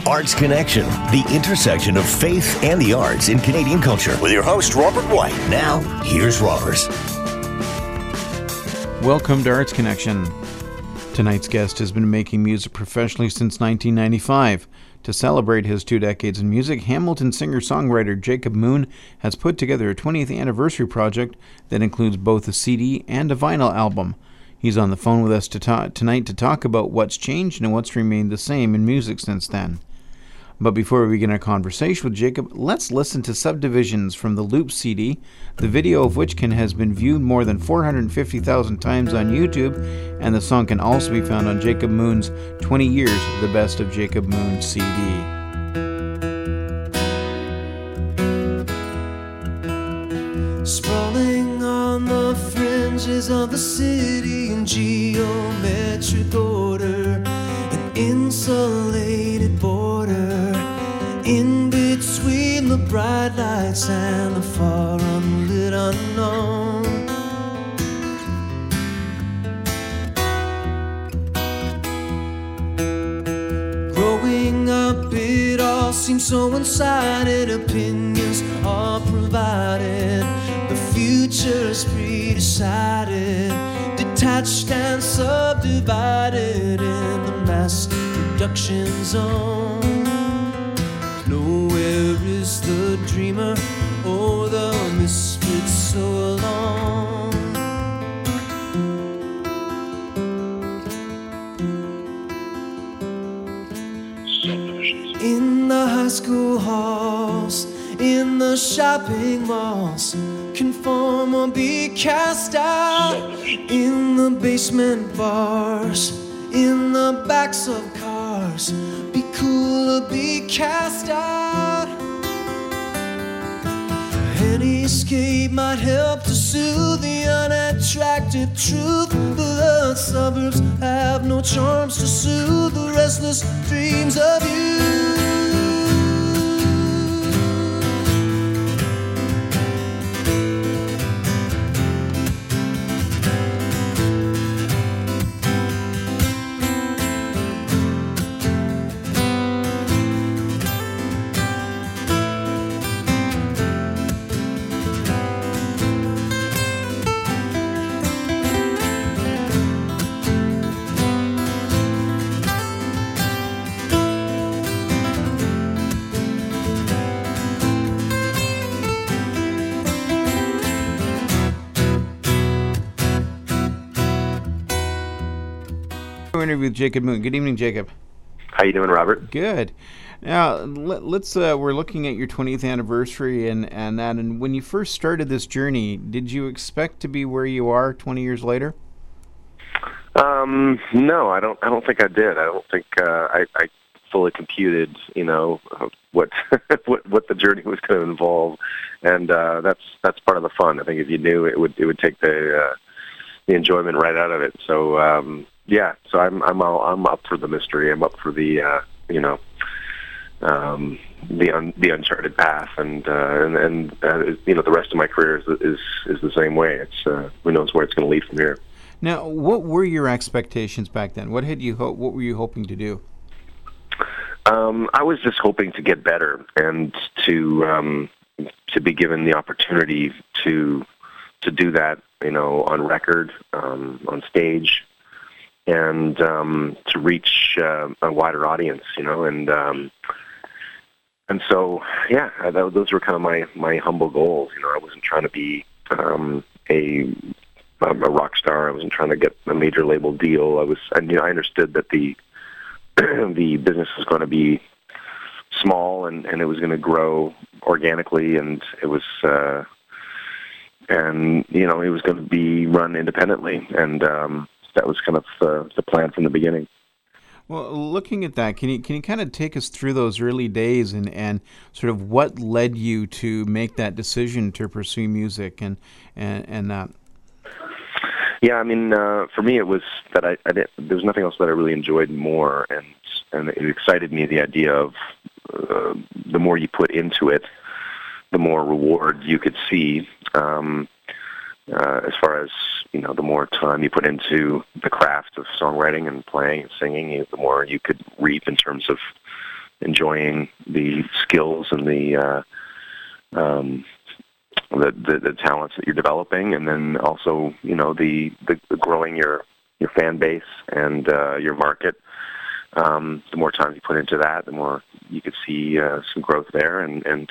Arts Connection, the intersection of faith and the arts in Canadian culture. With your host, Robert White. Now, here's Robert. Welcome to Arts Connection. Tonight's guest has been making music professionally since 1995. To celebrate his 2 decades in music, Hamilton singer-songwriter Jacob Moon has put together a 20th anniversary project that includes both a CD and a vinyl album. He's on the phone with us tonight to talk about what's changed and what's remained the same in music since then. But before we begin our conversation with Jacob, let's listen to Subdivisions from the Loop CD, the video of which has been viewed more than 450,000 times on YouTube, and the song can also be found on Jacob Moon's 20 Years of the Best of Jacob Moon CD. Sprawling on the fringes of the city in geometric order, an insulated border in between the bright lights and the far unlit unknown. Growing up, it all seems so one-sided. Opinions are provided, the future's pre-decided, detached and subdivided in the mass production zone. Nowhere is the dreamer or the misfit so alone. In the high school halls, in the shopping malls, conform or be cast out. In the basement bars, in the backs of cars, be cool or be cast out. Any escape might help to soothe the unattractive truth. The suburbs have no charms to soothe the restless dreams of you. Interview with Jacob Moon. Good evening, Jacob. How you doing, Robert? Good. Now let's we're looking at your 20th anniversary and that. And when you first started this journey, did you expect to be where you are 20 years later? No, I don't think I did. I don't think I fully computed, what what the journey was going to involve, and that's part of the fun. I think if you knew, it would take the enjoyment right out of it. So. Yeah, so I'm up for the mystery. I'm up for the the uncharted path, and the rest of my career is the same way. It's who knows where it's going to lead from here. Now, what were your expectations back then? What were you hoping to do? I was just hoping to get better and to be given the opportunity to do that, on record, on stage. And to reach a wider audience, and so those were kind of my humble goals. I wasn't trying to be a rock star. I wasn't trying to get a major label deal. I understood that the the business was going to be small and it was going to grow organically, and it was it was going to be run independently, and that was kind of the plan from the beginning. Well, looking at that, can you kind of take us through those early days and sort of what led you to make that decision to pursue music and that? Yeah, for me it was that there was nothing else that I really enjoyed more, and it excited me, the idea of the more you put into it, the more reward you could see. As far as the more time you put into the craft of songwriting and playing and singing, the more you could reap in terms of enjoying the skills and the talents that you're developing, and then also, the growing your fan base and your market. The more time you put into that, the more you could see some growth there. And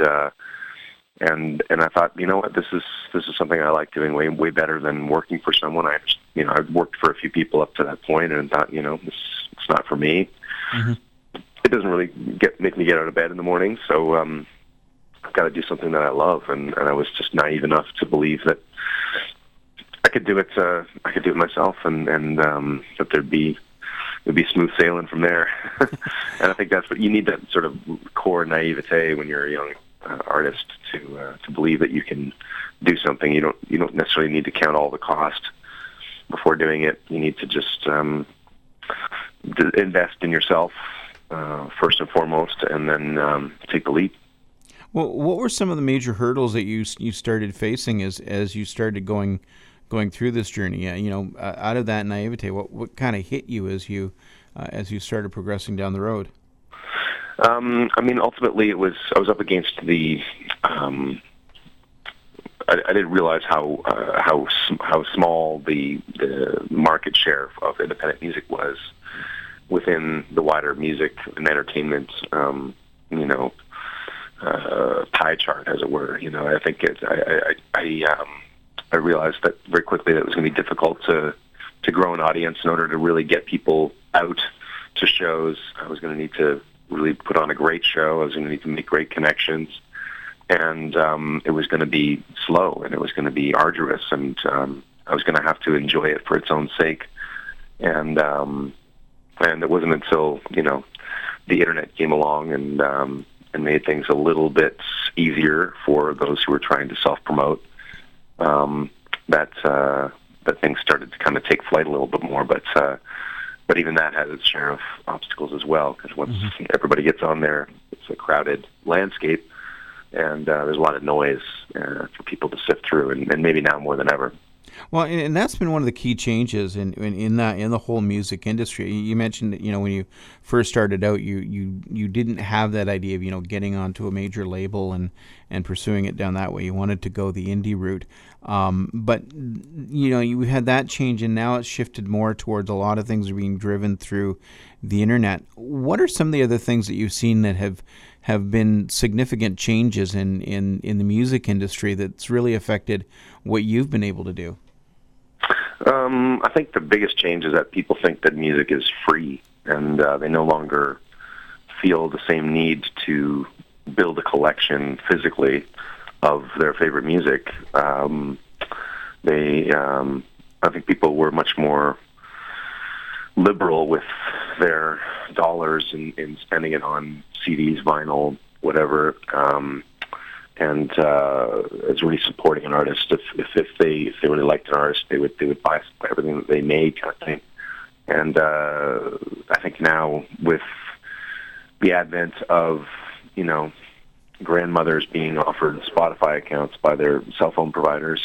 I thought, you know what, this is something I like doing way better than working for someone. I've worked for a few people up to that point, and thought, it's not for me. Mm-hmm. It doesn't really make me get out of bed in the morning, so I've got to do something that I love. And I was just naive enough to believe that I could do it. I could do it myself, and that there'd be smooth sailing from there. And I think that's what you need, that sort of core naivete when you're a young artist, to believe that you can do something. You don't necessarily need to count all the cost before doing it. You need to just invest in yourself first and foremost, and then take the leap. Well, what were some of the major hurdles that you started facing as you started going through this journey? Out of that naivete, what kind of hit you as you started progressing down the road? Ultimately, I was up against the. I didn't realize how small the market share of independent music was within the wider music and entertainment, pie chart, as it were. I think I realized that very quickly that it was going to be difficult to grow an audience in order to really get people out to shows. I was going to need to really put on a great show. I was going to need to make great connections, and it was going to be slow, and it was going to be arduous, and I was going to have to enjoy it for its own sake. And it wasn't until the internet came along and made things a little bit easier for those who were trying to self-promote, that things started to kind of take flight a little bit more. But even that has its share of obstacles as well, because once everybody gets on there, it's a crowded landscape, and there's a lot of noise for people to sift through, and maybe now more than ever. Well, and that's been one of the key changes in the whole music industry. You mentioned that, when you first started out, you didn't have that idea of getting onto a major label and pursuing it down that way. You wanted to go the indie route, but you had that change, and now it's shifted more towards a lot of things are being driven through the internet. What are some of the other things that you've seen that have been significant changes in the music industry that's really affected what you've been able to do? I think the biggest change is that people think that music is free, and they no longer feel the same need to build a collection physically of their favorite music. I think people were much more liberal with their dollars in spending it on CDs, vinyl, whatever. And it's really supporting an artist. If they really liked an artist, they would buy everything that they made, kind of thing. And I think now, with the advent of grandmothers being offered Spotify accounts by their cell phone providers,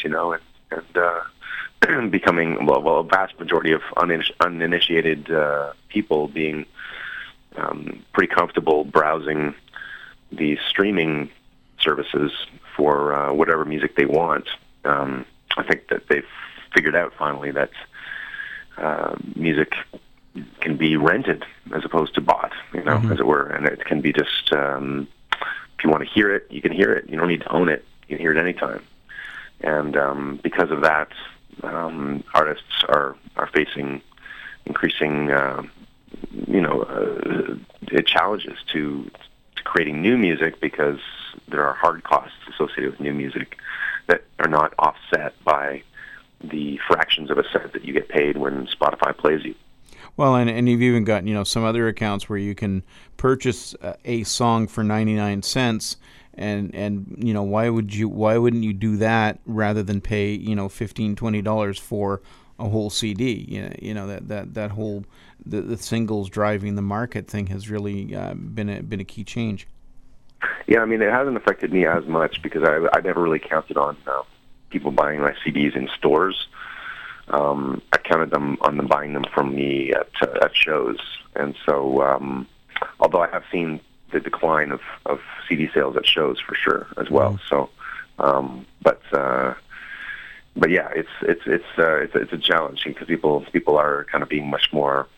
and becoming a vast majority of uninitiated people being pretty comfortable browsing the streaming services for whatever music they want. I think that they've figured out finally that music can be rented as opposed to bought, as it were, and it can be just if you want to hear it, you can hear it. You don't need to own it. You can hear it anytime. And because of that, artists are facing increasing challenges to creating new music, because there are hard costs associated with new music that are not offset by the fractions of a cent that you get paid when Spotify plays you. Well, and you've even got some other accounts where you can purchase a song for 99 cents, and why wouldn't you do that rather than pay $15-20 for a whole CD? That whole the singles driving the market thing has really been a key change. Yeah, it hasn't affected me as much, because I never really counted on people buying my CDs in stores. I counted on them buying them from me at shows, and so although I have seen the decline of CD sales at shows for sure as well. So, but yeah, it's a challenge because people are kind of being much more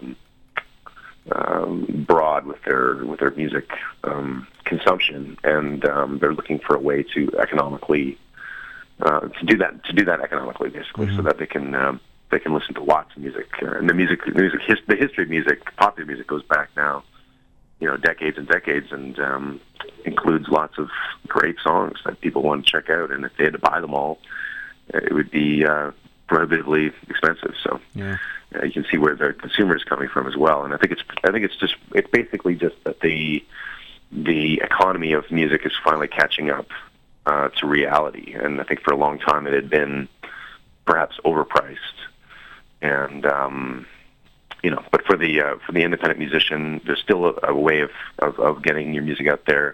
broad with their music consumption, and they're looking for a way to economically to do that economically, basically, so that they can listen to lots of music. And the history of music, popular music, goes back now, decades and decades, and includes lots of great songs that people want to check out. And if they had to buy them all, it would be prohibitively expensive. So you can see where the consumer is coming from as well. And I think it's basically just that the economy of music is finally catching up to reality. And I think for a long time it had been perhaps overpriced. And but for the independent musician, there's still a way of getting your music out there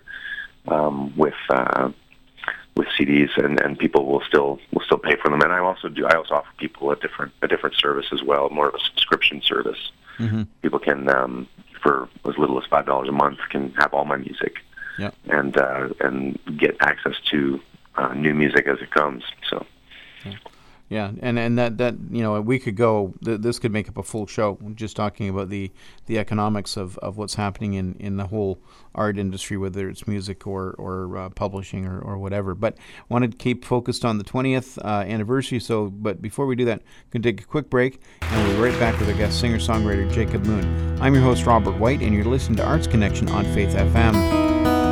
with CDs, and people will still pay for them. And I also offer people a different service as well, more of a subscription service. Mm-hmm. People can for as little as $5 a month can have all my music, and get access to new music as it comes. So. Yeah, and that a week ago, this could make up a full show, just talking about the economics of what's happening in the whole art industry, whether it's music or publishing or whatever. But wanted to keep focused on the 20th anniversary. But before we do that, going to take a quick break, and we'll be right back with our guest singer-songwriter Jacob Moon. I'm your host, Robert White, and you're listening to Arts Connection on Faith FM.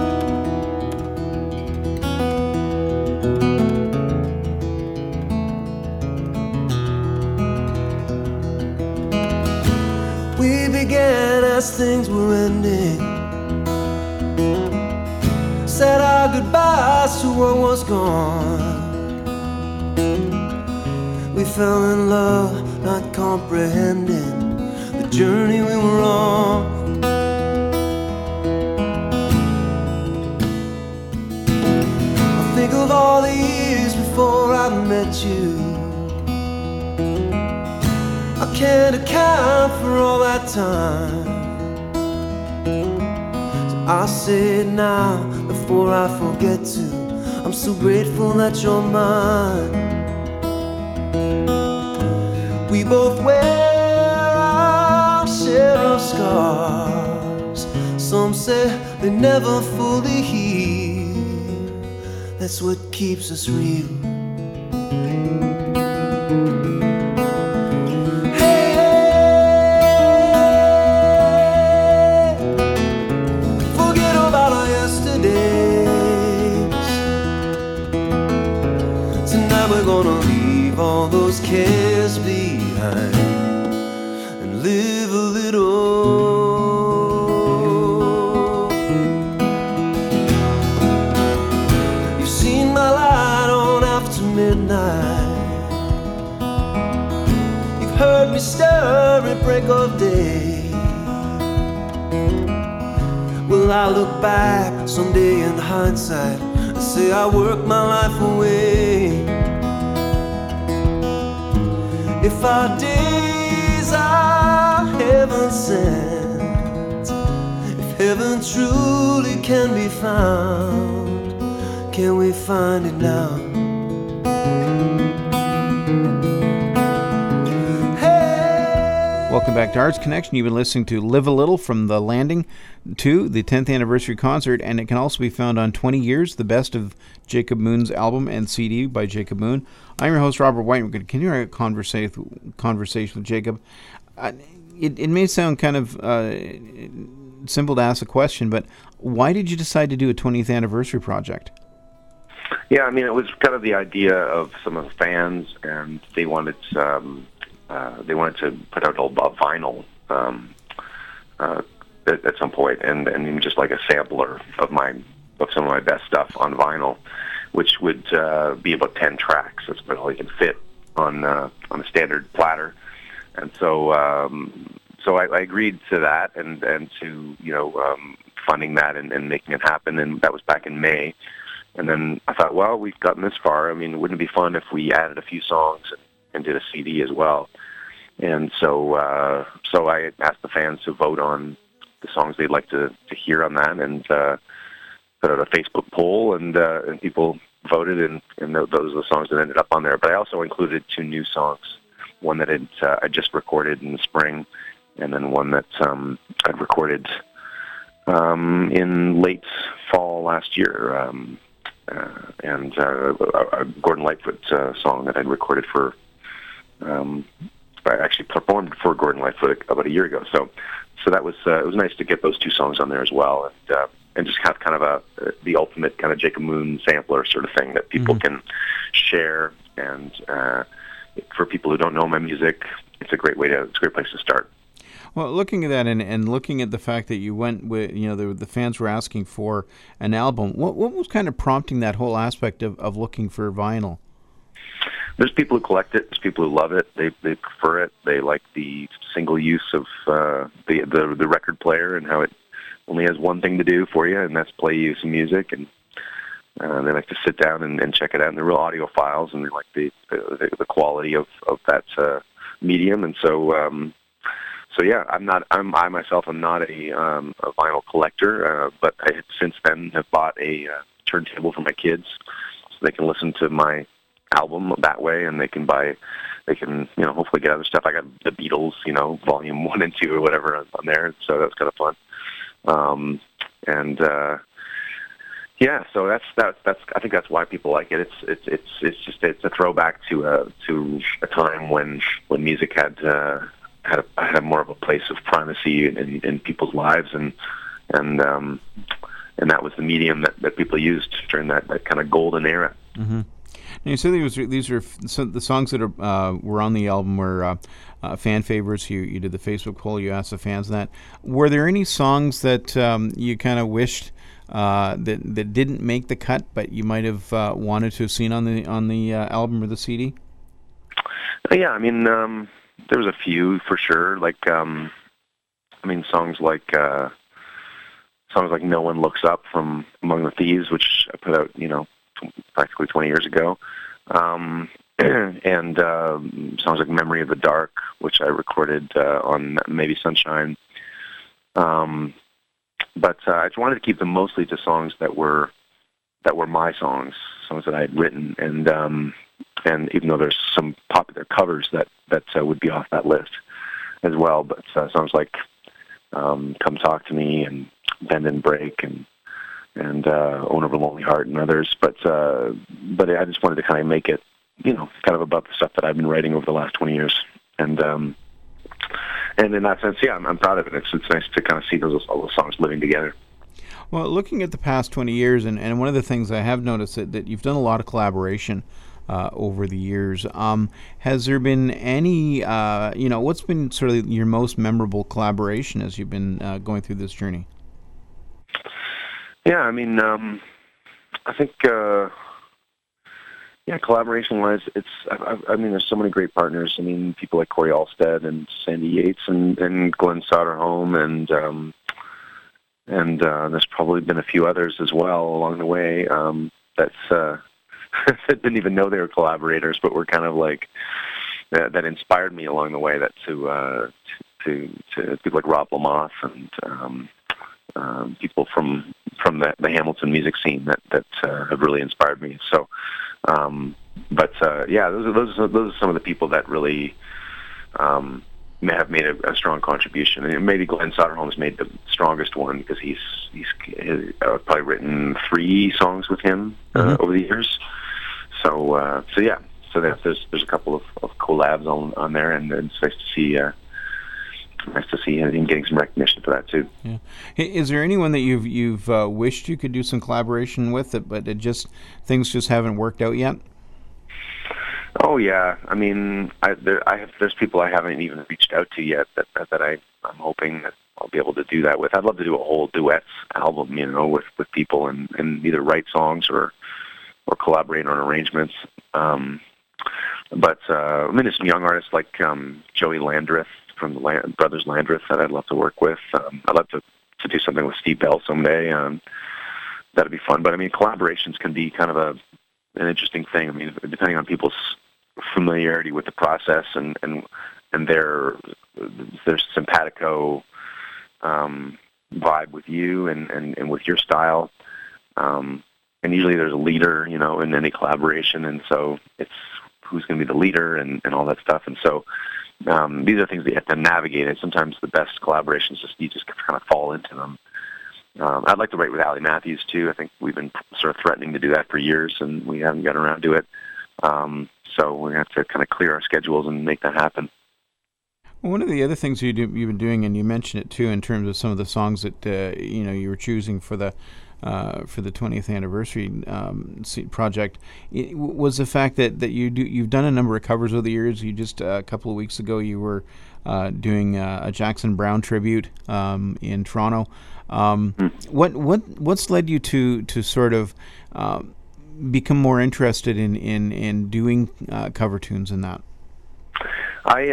As things were ending, said our goodbyes to what was gone. We fell in love, not comprehending the journey we were on. I think of all the years before I met you. I can't account for all that time. I'll say it now before I forget to. I'm so grateful that you're mine. We both wear our share of scars. Some say they never fully heal. That's what keeps us real. All those cares behind and live a little. You've seen my light on after midnight. You've heard me stir at break of day. Will I look back someday in hindsight and say I worked my life away? If our days are heaven sent, if heaven truly can be found, can we find it now? Hey! Welcome back to Arts Connection. You've been listening to Live a Little from The Landing 2, the 10th anniversary concert, and it can also be found on 20 Years, the best of Jacob Moon's album and CD by Jacob Moon. I'm your host, Robert White. We're going to continue our conversation with Jacob. It may sound kind of simple to ask a question, but why did you decide to do a 20th anniversary project? Yeah, I mean, it was kind of the idea of some of the fans, and they wanted to put out a vinyl at some point, and even just like a sampler of some of my best stuff on vinyl, which would be about 10 tracks. That's about all you can fit on a standard platter. And so I agreed to that and to funding that and making it happen. And that was back in May. And then I thought, well, we've gotten this far. I mean, wouldn't it be fun if we added a few songs and did a CD as well? And so I asked the fans to vote on the songs they'd like to hear on that, and put out a Facebook poll, and people voted, and those are the songs that ended up on there. But I also included 2 new songs, one that I just recorded in the spring, and then one that I'd recorded in late fall last year, and a Gordon Lightfoot song that I'd recorded for. I actually performed for Gordon Lightfoot about a year ago, so that was it was nice to get those 2 songs on there as well, and just have kind of the ultimate kind of Jacob Moon sampler sort of thing that people can share, and for people who don't know my music, it's a great place to start. Well, looking at that and looking at the fact that you went with, the fans were asking for an album, what was kind of prompting that whole aspect of looking for vinyl? There's people who collect it. There's people who love it. They prefer it. They like the single use of the record player and how it only has one thing to do for you, and that's play you some music. And they like to sit down and check it out. And they're real audiophiles, and they like the quality of that medium. And so yeah, I myself am not a vinyl collector, but I since then have bought a turntable for my kids so they can listen to my album that way, and they can hopefully get other stuff. I got the Beatles, volume 1 and 2 or whatever on there, so that's kind of fun. Yeah, so that's I think that's why people like it. It's a throwback to a time when music had more of a place of primacy in people's lives, and that was the medium that people used during that kind of golden era. Mm-hmm. Now you said these are the songs that were on the album were fan favorites. You did the Facebook poll. You asked the fans that. Were there any songs that you kind of wished that didn't make the cut, but you might have wanted to have seen on the album or the CD? Yeah, I mean, there was a few for sure. Like, songs like "No One Looks Up" from Among the Thieves, which I put out, practically 20 years ago, and songs like "Memory of the Dark," which I recorded on Maybe Sunshine. But I just wanted to keep them mostly to songs that were my songs that I had written, and even though there's some popular covers that would be off that list as well, but songs like "Come Talk to Me" and "Bend and Break" and "Owner of a Lonely Heart" and others, but I just wanted to kind of make it, kind of about the stuff that I've been writing over the last 20 years, and in that sense, yeah, I'm proud of it. It's nice to kind of see all those songs living together. Well, looking at the past 20 years, and one of the things I have noticed that you've done a lot of collaboration over the years. Has there been any, what's been sort of your most memorable collaboration as you've been going through this journey? Yeah, I think, collaboration-wise, there's so many great partners. People like Corey Alstead and Sandy Yates and Glenn Soderholm, and there's probably been a few others as well along the way that didn't even know they were collaborators, but were kind of like that inspired me along the way. That to people like Rob Lamoth and people from the Hamilton music scene that have really inspired me. So, those are some of the people that really may have made a strong contribution. And maybe Glenn Soderholm's made the strongest one because he's probably written 3 songs with him over the years. So there's a couple of collabs on there, and it's nice to see him getting some recognition for that too. Yeah. Is there anyone that you've wished you could do some collaboration with, but things just haven't worked out yet? Oh yeah, there's people I haven't even reached out to yet that I'm hoping that I'll be able to do that with. I'd love to do a whole duets album, with people and either write songs or collaborate on arrangements. There's some young artists like Joey Landreth from the Brothers Landreth that I'd love to work with. I'd love to do something with Steve Bell someday. That'd be fun. But collaborations can be kind of an interesting thing. Depending on people's familiarity with the process and their simpatico vibe with you and with your style. And usually there's a leader, in any collaboration, and so it's who's going to be the leader and all that stuff. And so these are things that you have to navigate, and sometimes the best collaborations you just kind of fall into them. I'd like to write with Allie Matthews, too. I think we've been sort of threatening to do that for years, and we haven't gotten around to it. So we're going to have to kind of clear our schedules and make that happen. One of the other things you've been doing, and you mentioned it too, in terms of some of the songs that you were choosing for the 20th anniversary project, was the fact that you've done a number of covers over the years. You just a couple of weeks ago you were doing a Jackson Browne tribute in Toronto. What's led you to sort of become more interested in doing cover tunes in that? I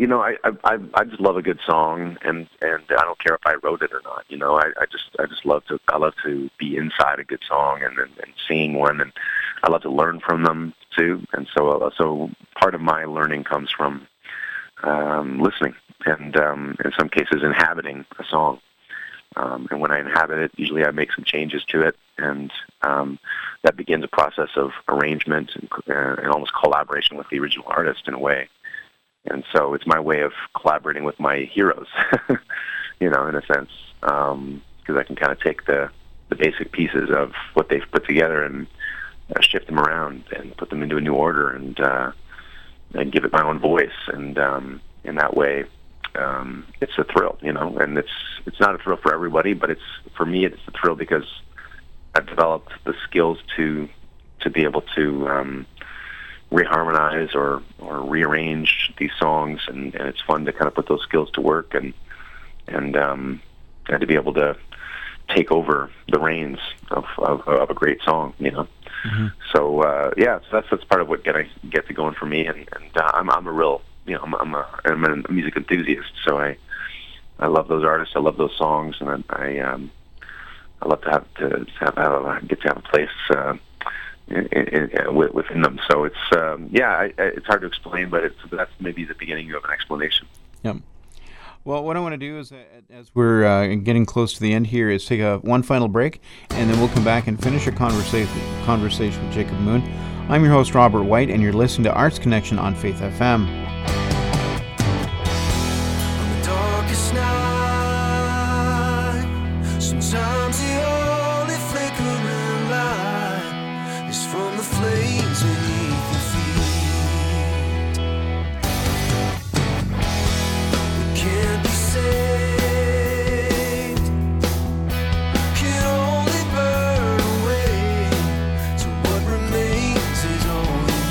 just love a good song, and I don't care if I wrote it or not. I just love to be inside a good song and seeing one, and I love to learn from them too. And so part of my learning comes from listening, and in some cases inhabiting a song. And when I inhabit it, usually I make some changes to it, and that begins a process of arrangement and almost collaboration with the original artist in a way. And so it's my way of collaborating with my heroes, in a sense, because I can kind of take the basic pieces of what they've put together and shift them around and put them into a new order and give it my own voice. And in that way, it's a thrill, and it's not a thrill for everybody, but for me, it's a thrill because I've developed the skills to be able to reharmonize or rearrange these songs, and it's fun to kind of put those skills to work and to be able to take over the reins of a great song, Mm-hmm. So that's part of what gets it going for me, and I'm a real I'm a music enthusiast, so I love those artists, I love those songs, and I love to get to have a place within them. So it's it's hard to explain, but that's maybe the beginning of an explanation. Yep. Well, what I want to do is, as we're getting close to the end here, is take one final break, and then we'll come back and finish our conversation with Jacob Moon. I'm your host, Robert White, and you're listening to Arts Connection on Faith FM. On the darkest night, sometimes the only flickering light is from the flames beneath your feet. We can't be saved, can only burn away, so what remains is all you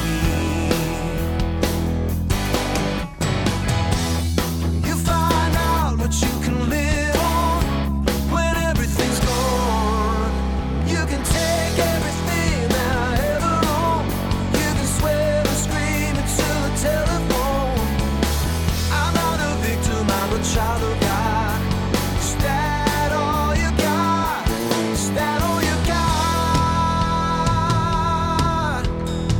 need. You find out what you can live on when everything's gone. You can take everything that I ever owned. You can swear and scream into the telephone. I'm not a victim, I'm a child of God. Is that all you got? Is that all you got?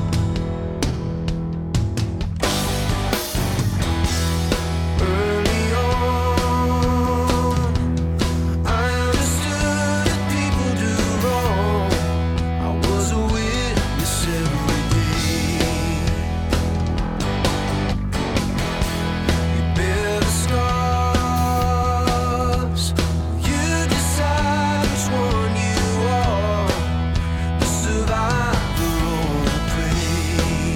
Early on, I understood that people do wrong. I was a witness every day. You bear the scars. You decide which one you are, the survivor or the prey.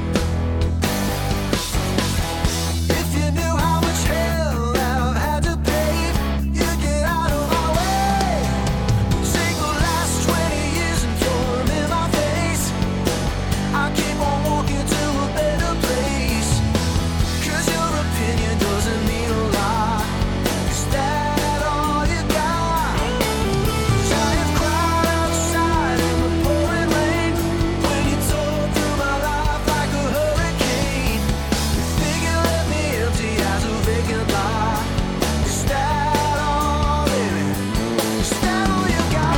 If you knew how much hell I've had to pay, you'd get out of my way. Take the last 20 years and throw them in my face. I keep on walking to a better place, 'cause your opinion doesn't mean a lot. Is that all you got? 'Cause I have cried outside in the pouring rain when you tore through my life like a hurricane. You think you left me empty as a vacant lot. Is that all, baby? Is that all you got?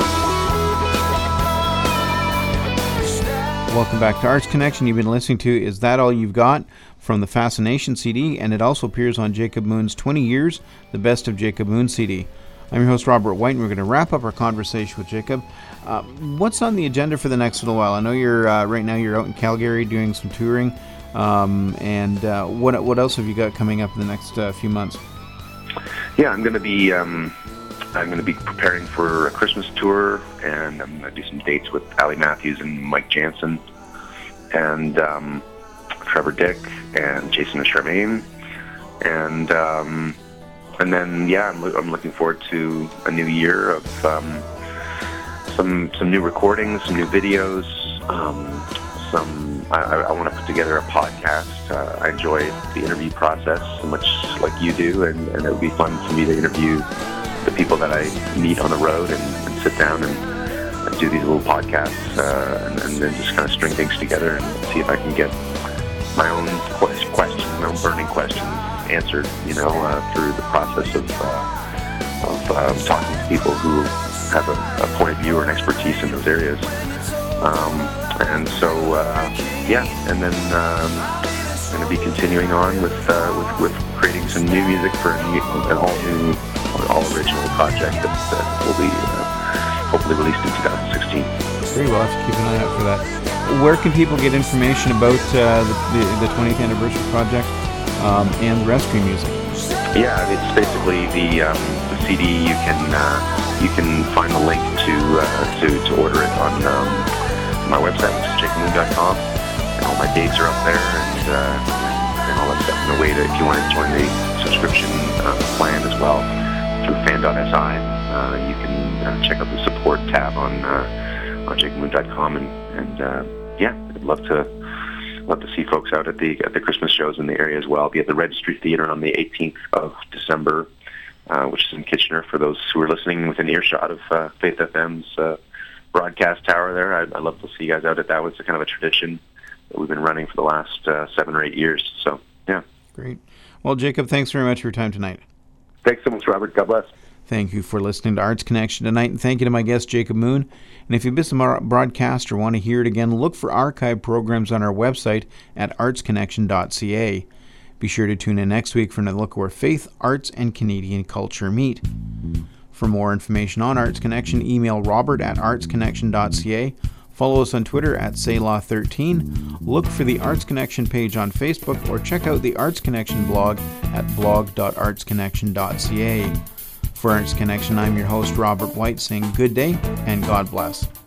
Is that Welcome back to Arts Connection. You've been listening to Is That All You've Got? From the Fascination CD, and it also appears on Jacob Moon's 20 Years, The Best of Jacob Moon CD. I'm your host, Robert White, and we're going to wrap up our conversation with Jacob. What's on the agenda for the next little while? I know you're right now you're out in Calgary doing some touring, and what else have you got coming up in the next few months? Yeah, I'm going to be preparing for a Christmas tour, and I'm going to do some dates with Ali Matthews and Mike Jansen, and Trevor Dick and Jason and Charmaine, and then I'm looking forward to a new year of some new recordings, some new videos. I want to put together a podcast. I enjoy the interview process so much, like you do, and it would be fun for me to interview the people that I meet on the road and sit down and do these little podcasts, and then just kind of string things together and see if I can get my own questions, my own burning questions answered, through the process of talking to people who have a point of view or an expertise in those areas. And then I'm going to be continuing on with creating some new music for an all original project that will be hopefully released in 2016. Great, we'll have to keep an eye out for that. Where can people get information about the 20th anniversary project and the rescue music? Yeah, it's basically the CD. You can find the link to order it on my website, which is jacobmoon.com, and all my dates are up there, and all that stuff. And the way that if you want to join the subscription plan as well through fan.si, you can check out the support tab on jacobmoon.com, and I'd love to see folks out at the Christmas shows in the area as well. I'll be at the Registry Theatre on the 18th of December, which is in Kitchener, for those who are listening within earshot of Faith FM's broadcast tower there. I'd love to see you guys out at that. It's kind of a tradition that we've been running for the last 7 or 8 years. So, yeah. Great. Well, Jacob, thanks very much for your time tonight. Thanks so much, Robert. God bless. Thank you for listening to Arts Connection tonight, and thank you to my guest, Jacob Moon. And if you missed a broadcast or want to hear it again, look for archive programs on our website at artsconnection.ca. Be sure to tune in next week for another look where faith, arts, and Canadian culture meet. For more information on Arts Connection, email robert@artsconnection.ca. Follow us on Twitter at Selah13. Look for the Arts Connection page on Facebook, or check out the Arts Connection blog at blog.artsconnection.ca. For Arts Connection, I'm your host, Robert White, saying good day and God bless.